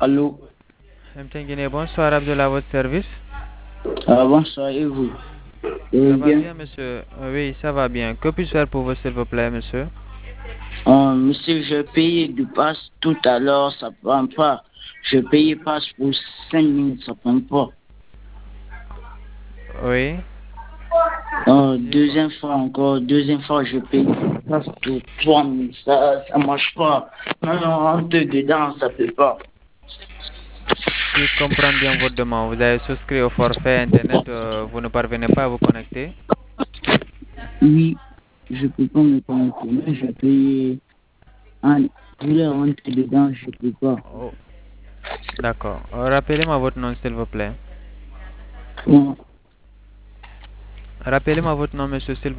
Allô? Mtengine, bonsoir Abdullah, à votre service. Bonsoir, et vous? Ça va Bien. bien, monsieur? Oui, ça va bien. Que puis-je faire pour vous, s'il vous plaît, monsieur? Monsieur, je payais du pass tout à l'heure, ça prend pas. Je payais pass pour 5 minutes, ça prend pas. Oui. Deuxième fois, je paye pass pour 3 minutes, ça marche pas. Non, non, rentre dedans, ça peut pas. Si je comprends bien votre demande, vous avez souscrit au forfait Internet, vous ne parvenez pas à vous connecter. Oui, je peux pas me connecter, mais je paye. Je voulais rentrer dedans, je peux pas. Oh, d'accord. Rappelez-moi votre nom, s'il vous plaît. Bon, Rappelez-moi votre nom, monsieur, s'il vous plaît.